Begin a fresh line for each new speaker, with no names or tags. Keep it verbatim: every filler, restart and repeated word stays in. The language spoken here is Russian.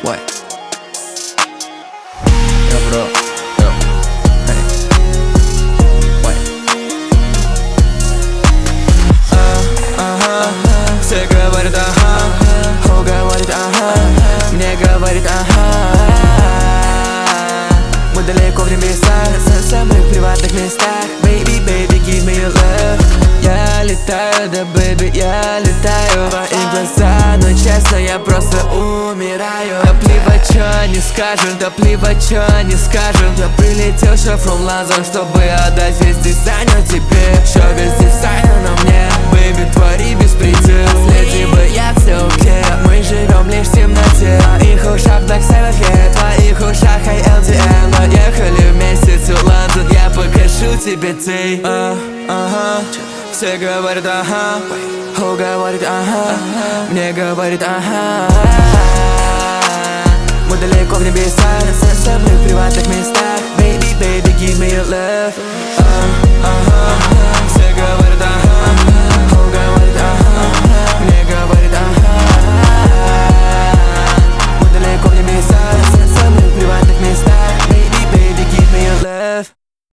What? Yo, bro. Yo. Hey. What? А, ага. Все говорят ага. О, говорит ага. Мне говорит ага. Мы далеко в небесах, в самых приватных местах. Baby, baby, give me your love. Я летаю, да, baby, я летаю. Твои глаза, но честно, я просто умираю. Да плевать, чё не скажут, да плевать, чё не скажут. Я прилетел from London, чтобы отдать весь дизайнер тебе. Всё весь дизайнер на мне. Baby, твори беспредел. Следи бы я в селке. Мы живем лишь в темноте. В твоих ушах Black Sabbath, yeah. В твоих ушах эй эл ди эм. Поехали вместе в Лондон. Я покажу тебе ты. А, ага. Все говорят ага. О, говорит ага. Мне говорит ага. Мы далеко в небесах, в самых приватных местах. Baby, baby, give me your love. А, ага.